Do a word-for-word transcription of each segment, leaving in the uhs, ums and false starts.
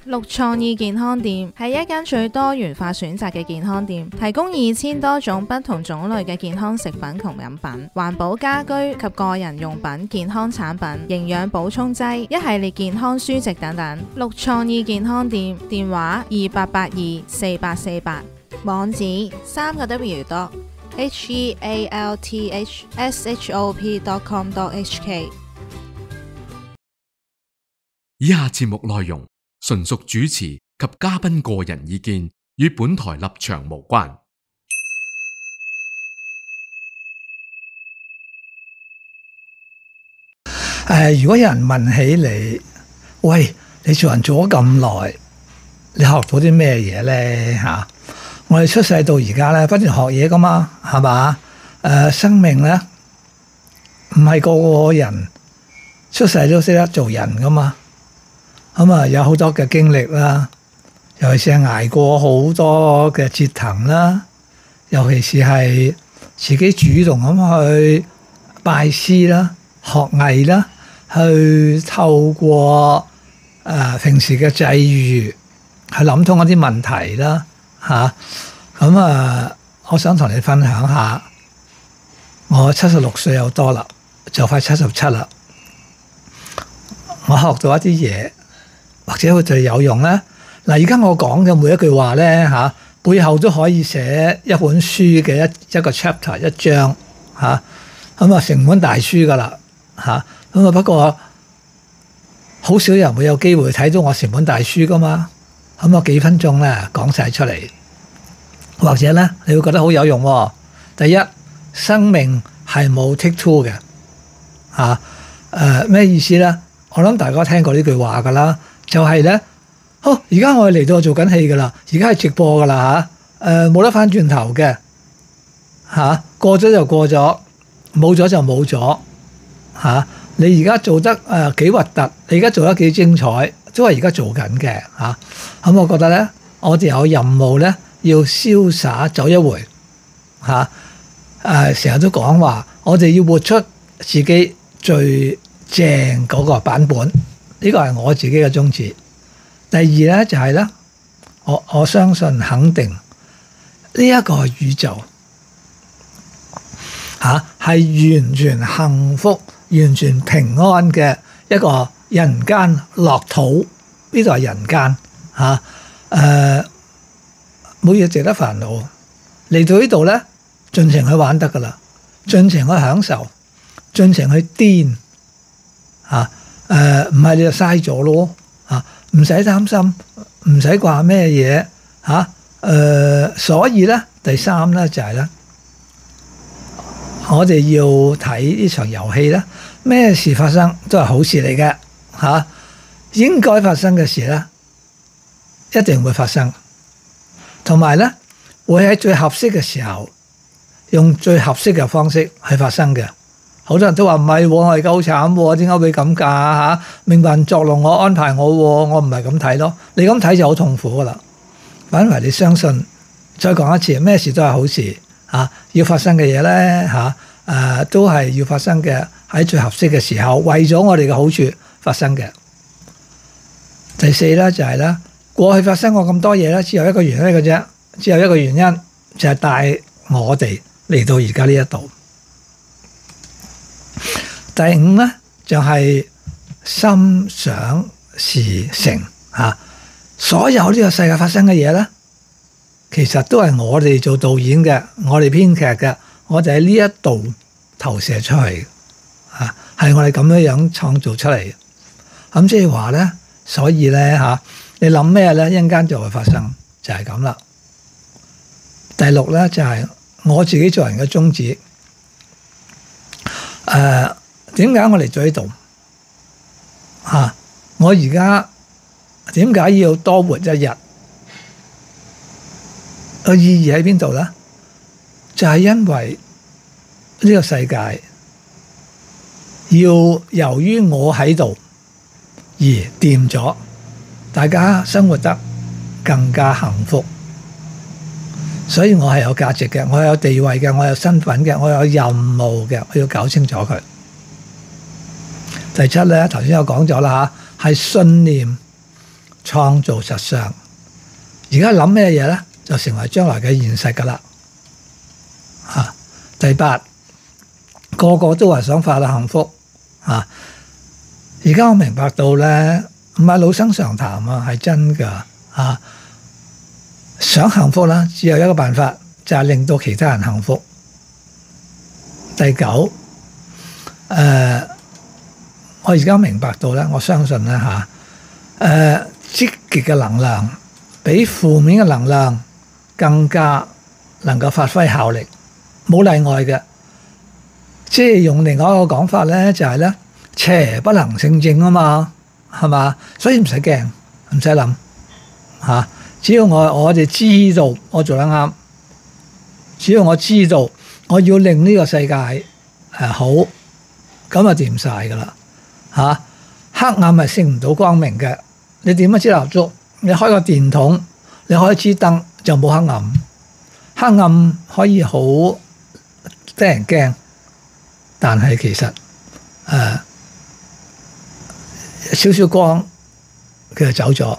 綠創意健康店係一間最多元化選擇嘅健康店，提供二千多種不同種類嘅健康食品同飲品、環保家居及個人用品、健康產品、營養補充劑、一系列健康書籍等等。綠創意健康店電話二八八二四八四八，網址三個 W dot H E A L T H S H O P dot com dot H K。 以下節目內容純屬主持及嘉賓個人意見，與本台立場無關。 誒，如果有人問起你，喂，你做人做咗咁耐，你學到啲咩嘢咧？嚇，我哋出世到而家咧，不斷學嘢噶嘛，係嘛？誒，生命咧，唔係個個人出世都識得做人噶嘛。咁啊，有好多嘅經歷啦，尤其是係捱過好多嘅折騰啦，尤其是係自己主動咁去拜師啦、學藝啦，去透過誒、呃、平時嘅際遇去諗通一啲問題啦，嚇。咁啊，我想同你分享下，我七十六歲有多啦，就快七十七啦，我學到一啲嘢。或者會對你有用咧。嗱，而家我講嘅每一句話咧嚇，背後都可以寫一本書嘅一一個 chapter 一章嚇，咁啊成本大書噶啦嚇。咁啊不過好少人會有機會睇到我成本大書噶嘛。咁我幾分鐘咧講晒出嚟，或者咧你會覺得好有用喎。第一，生命係冇 take two 嘅嚇。誒咩意思咧？我諗大家聽過呢句話噶啦。就係咧，好！而家我哋嚟到做緊戲噶啦，而家係直播噶啦嚇，誒冇得翻轉頭嘅嚇，過咗就過咗，冇咗就冇咗嚇。你而家做得誒幾核突，你而家做得幾精彩，都係而家做緊嘅嚇。咁我覺得咧，我哋有任務咧，要瀟灑走一回嚇。誒成日都講話，我哋要活出自己最正嗰個版本。呢個係我自己嘅宗旨。第二咧就係咧，我我相信肯定呢一個宇宙嚇係完全幸福、完全平安嘅一個人間樂土。呢度係人間嚇，誒冇嘢值得煩惱。嚟到呢度咧，盡情去玩得噶啦，盡情去享受，盡情去癲嚇。誒唔係你就嘥咗咯嚇，唔使擔心，唔使掛咩嘢嚇。誒所以咧，第三咧就係咧，我哋要睇呢場遊戲咧，咩事發生都係好事嚟嘅嚇。應該發生嘅事咧，一定會發生，同埋咧會喺最合適嘅時候，用最合適嘅方式去發生嘅。好多人都話唔係喎，我而家好慘喎，點解會咁㗎嚇？命運作弄我，安排我喎，我唔係咁睇咯。你咁睇就好痛苦噶啦。反為你相信，再講一次，咩事都係好事嚇。要發生嘅嘢咧嚇，誒都係要發生嘅，喺最合適嘅時候，為咗我哋嘅好處發生嘅。第四咧就係咧，過去發生過咁多嘢咧，只有一個原因嘅啫，只有一個原因就係帶我哋嚟到而家呢一度。第五咧就係、是、心想事成嚇，所有呢個世界發生嘅嘢咧，其實都係我哋做導演嘅，我哋編劇嘅，我哋喺呢一度投射出去嚇，係我哋咁樣樣創造出嚟嘅。咁即係話咧，所以咧嚇，你諗咩咧，一陣間就會發生，就係咁啦。第六咧就係、是、我自己做人嘅宗旨，誒、呃。點解我嚟咗呢度？嚇！我而家點解要多活一日？個意義喺邊度咧？就係因為呢個世界要由於我喺度而掂咗，大家生活得更加幸福。所以我係有價值嘅，我有地位嘅，我有身份嘅，我有任務嘅，我要搞清楚佢。第七咧，頭先有講咗啦嚇，係信念創造實相。而家諗咩嘢咧，就成為將來嘅現實噶啦。啊，第八，個個都話想快樂幸福啊！而家我明白到咧，唔係老生常談啊，係真噶啊！想幸福啦，只有一個辦法，就係令到其他人幸福。第九，誒、呃，我而家明白到咧，我相信咧嚇，誒、啊，積極嘅能量比負面嘅能量更加能夠發揮效力，冇例外嘅。即係用另外一個講法咧，就係咧，邪不能勝正啊嘛，係嘛？所以唔使驚，唔使諗嚇。只要我我哋知道我做得啱，只要我知道我要令呢個世界誒好，咁就掂晒噶啦嚇。黑暗係勝唔到光明嘅。你點一支蠟燭？你開個電筒，你開支燈就冇黑暗。黑暗可以好得人驚，但係其實誒少少光佢就走咗。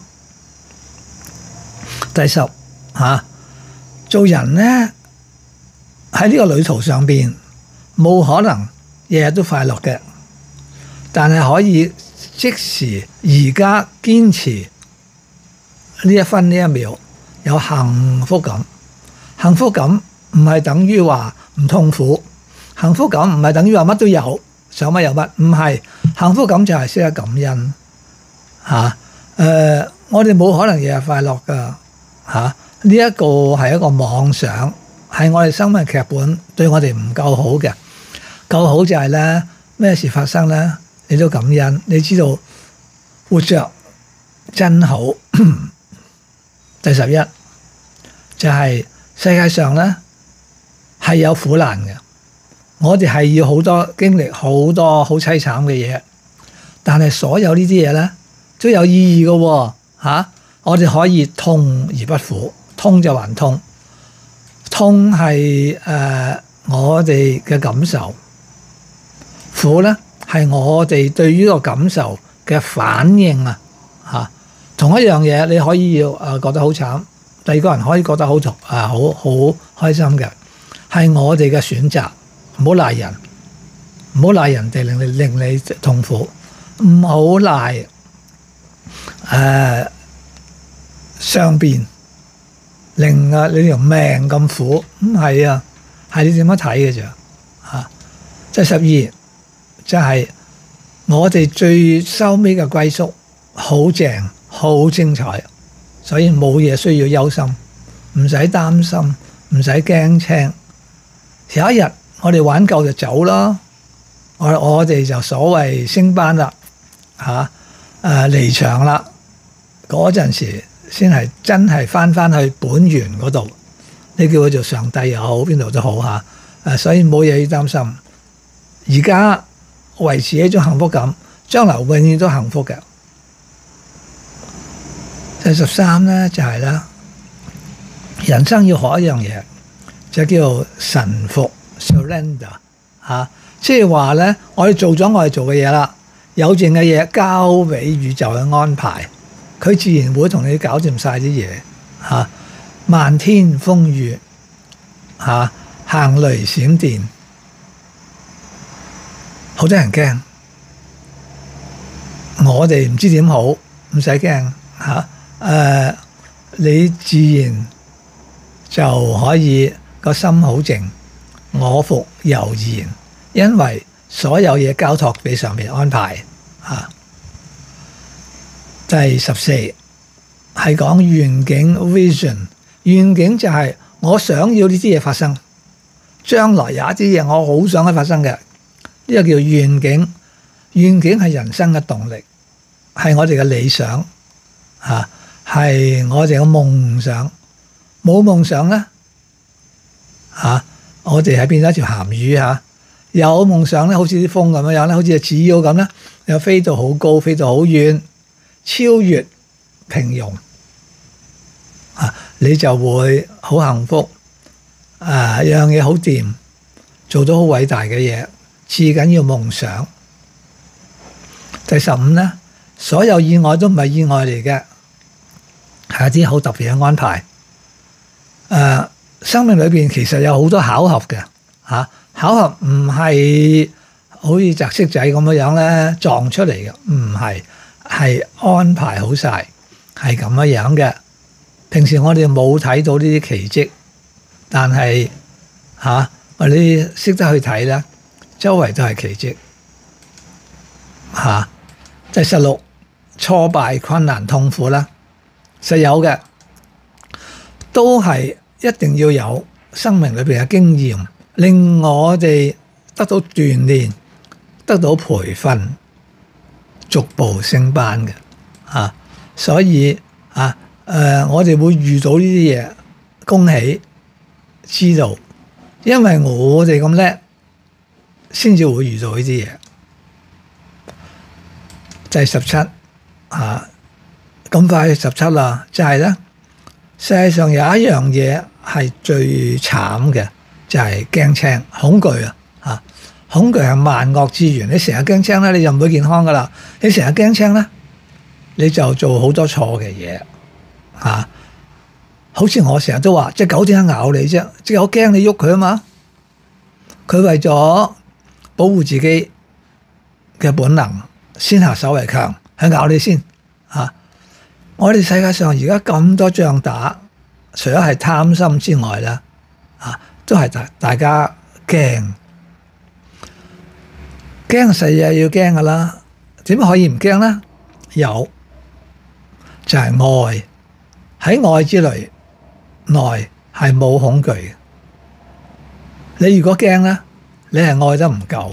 第十嚇、啊，做人咧喺呢個旅途上邊冇可能日日都快樂嘅，但係可以即時而家堅持呢一分呢一秒有幸福感。幸福感唔係等於話唔痛苦，幸福感唔係等於話乜都有，想乜有乜，唔係。幸福感就係識得感恩嚇。誒、啊呃，我哋冇可能日日快樂噶。嚇！呢、啊、一個係一個妄想，係我哋生命劇本對我哋唔夠好嘅。夠好就係咧，咩事發生咧，你都感恩，你知道活着真好。第十一就係、是、世界上咧係有苦難嘅，我哋係要好多經歷好多好凄慘嘅嘢，但係所有呢啲嘢咧都有意義嘅喎嚇。我哋可以痛而不苦，痛就還痛，痛係誒、呃、我哋嘅感受，苦咧係我哋對於個感受嘅反應啊嚇。同一樣嘢你可以要誒覺得好慘，第二個人可以覺得好痛啊，好好開心嘅，係我哋嘅選擇，唔好賴人，唔好賴人哋令你令你痛苦，唔好賴誒。呃上邊令啊你條命咁苦，唔係啊，係你點樣睇嘅咋嚇？即係十二，即係我哋最收尾嘅歸宿，好正，好精彩，所以冇嘢需要憂心，唔使擔心，唔使驚青。有一日我哋玩夠就走啦，我我哋就所謂升班啦嚇，誒離場啦，嗰陣時先係真係翻翻去本源嗰度，你叫佢做上帝又好，邊度都好嚇。誒，所以冇嘢要擔心。而家維持一種幸福感，將來永遠都幸福嘅。第十三咧就係啦，人生要學一樣嘢，就叫做臣服 （surrender） 嚇，即係話咧，我哋做咗我哋做嘅嘢啦，有剩嘅嘢交俾宇宙去安排。佢自然會同你搞掂晒啲嘢嚇，漫天風雨嚇，行雷閃電，好多人驚。我哋唔知點好，唔使驚嚇。誒，你自然就可以個心好靜，我復猶然，因為所有嘢交託俾上面安排嚇。第十四係講願景 vision， 願景就係我想要呢啲嘢發生，將來有一啲嘢我好想去發生嘅，呢個叫願景。願景係人生嘅動力，係我哋嘅理想嚇，係我哋嘅夢想。冇夢想咧嚇，我哋係變咗一條鹹魚嚇。有夢想咧，好似啲風咁樣樣咧，好似隻紙鷂咁咧，又飛到好高，飛到好遠。超越平庸啊，你就會好幸福啊！樣嘢好掂，做到好偉大嘅嘢，至緊要夢想。第十五咧所有意外都唔係意外嚟嘅，係一啲好特別嘅安排。誒、呃，生命裏邊其實有好多巧合嘅嚇、啊，巧合唔係好似擲色仔咁樣樣咧撞出嚟嘅，唔係，係安排好晒，係咁樣樣嘅。平時我哋冇睇到呢啲奇蹟，但係嚇、啊、我哋識得去睇咧，周圍都係奇蹟嚇。第十六，挫敗、困難、痛苦啦，實有嘅，都係一定要有生命裏邊嘅經驗，令我哋得到鍛鍊，得到培訓，逐步升班嘅嚇。所以啊〜誒、呃，我哋會遇到呢啲嘢，恭喜知道，因為我哋咁叻，先至會遇到呢啲嘢。第十七啊，咁快十七啦，就係、是、咧，世界上有一樣嘢係最慘嘅，就係、是、驚青、恐懼啊！嚇，恐懼係萬惡之源。你成日驚青咧，你就唔會健康噶啦。你成日驚青咧，你就做好多錯嘅嘢。啊！好似我成日都話，隻狗點解咬你啫？隻狗驚你喐佢啊嘛！佢為咗保護自己嘅本能，先下手為強，去咬你先。啊！我哋世界上而家咁多仗打，除咗係貪心之外咧，啊，都係大大家驚，驚細嘢要驚噶啦。點可以唔驚咧？有就係、是、愛。喺愛之內，內係冇恐懼嘅。你如果驚咧，你係愛得唔夠。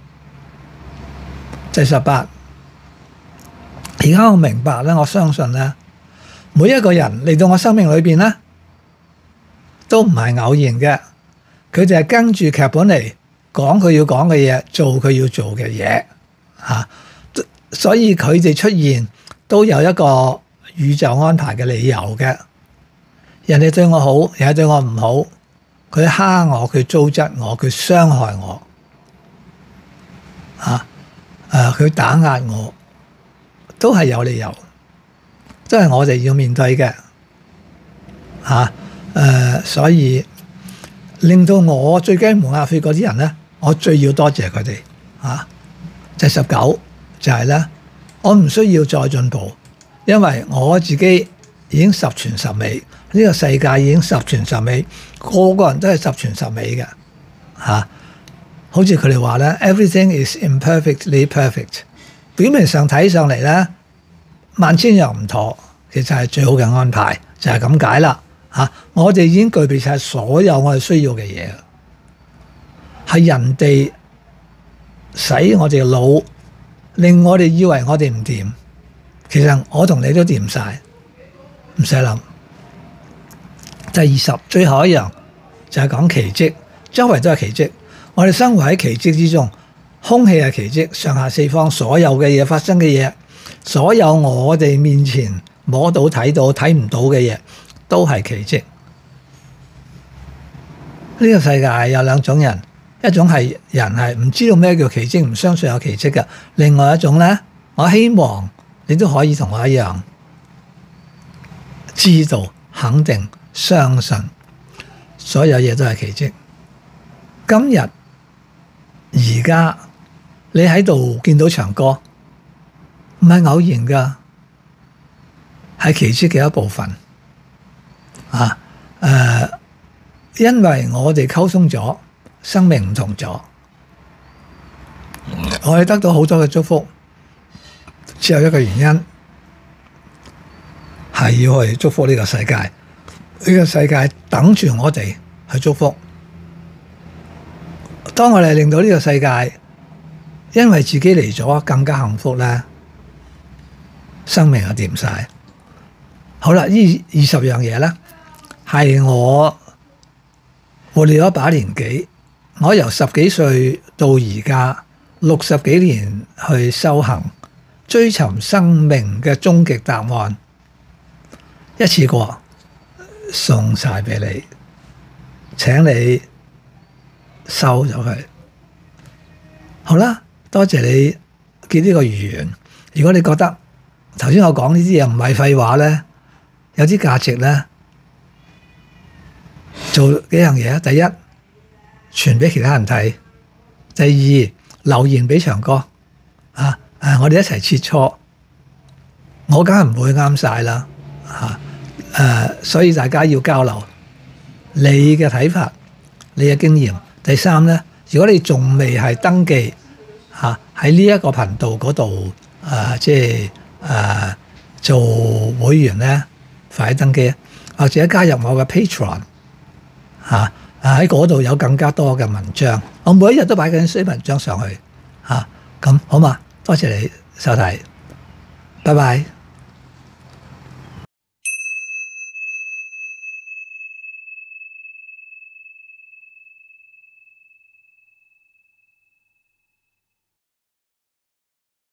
第十八，而家我明白咧，我相信咧，每一個人嚟到我生命裏邊咧，都唔係偶然嘅，佢哋係跟住劇本嚟講佢要講嘅嘢，做佢要做嘅嘢嚇。所以佢哋出現都有一個宇宙安排嘅理由嘅，人哋對我好，人哋對我唔好，佢蝦我，佢糟質我，佢傷害我，啊，誒，佢打壓我，都係有理由，都係我哋要面對嘅，嚇，誒，所以令到我最雞毛鴨血嗰啲人咧，我最要多謝佢哋，啊，第十九就係咧，我唔需要再進步。因為我自己已經十全十美，呢、這個世界已經十全十美，個個人都係十全十美嘅嚇、啊。好似佢哋話咧 ，everything is imperfectly perfect。表面上睇上嚟咧，萬千樣唔妥，其實係最好嘅安排，就係咁解啦嚇。我哋已經具備晒所有我哋需要嘅嘢，係人哋使我哋嘅腦，令我哋以為我哋唔掂。其實我同你都掂晒，唔使諗。第二十，最後一樣就係講奇蹟，周圍都係奇蹟。我哋生活喺奇蹟之中，空氣係奇蹟，上下四方所有嘅嘢發生嘅嘢，所有我哋面前摸到、睇到、睇唔到嘅嘢，都係奇蹟。呢個世界有兩種人，一種係人係唔知道咩叫奇蹟，唔相信有奇蹟嘅；另外一種咧，我希望你都可以同我一樣，知道、肯定、相信，所有嘢都係奇蹟。今日而家你喺度見到長歌，唔係偶然噶，係奇蹟嘅一部分。啊，誒、呃，因為我哋溝通咗，生命唔同咗，我哋得到好多嘅祝福。只有一個原因係要去祝福呢個世界，呢個世界等住我哋去祝福。當我哋令到呢個世界因為自己嚟咗更加幸福咧，生命就掂晒。好啦，呢二十樣嘢咧係我活咗一把年紀，我由十幾歲到而家六十幾年去修行。追尋生命嘅終極答案，一次過送晒俾你，請你收咗佢。好啦，多謝你結呢個緣。如果你覺得頭先我講呢啲嘢唔係廢話咧，有啲價值咧，做幾樣嘢。第一，傳俾其他人睇；第二，留言俾長哥啊，誒，我哋一齊切磋。我梗係唔會啱晒啦，嚇誒，所以大家要交流你嘅睇法、你嘅經驗。第三咧，如果你仲未係登記嚇喺呢一個頻道嗰度誒，即係。誒、啊、做會員咧，快啲登記，或者加入我嘅 Patreon 嚇，喺嗰度有更加多嘅文章。我每一日都擺緊啲文章上去嚇，咁、啊、好嘛？多謝你收睇，拜拜。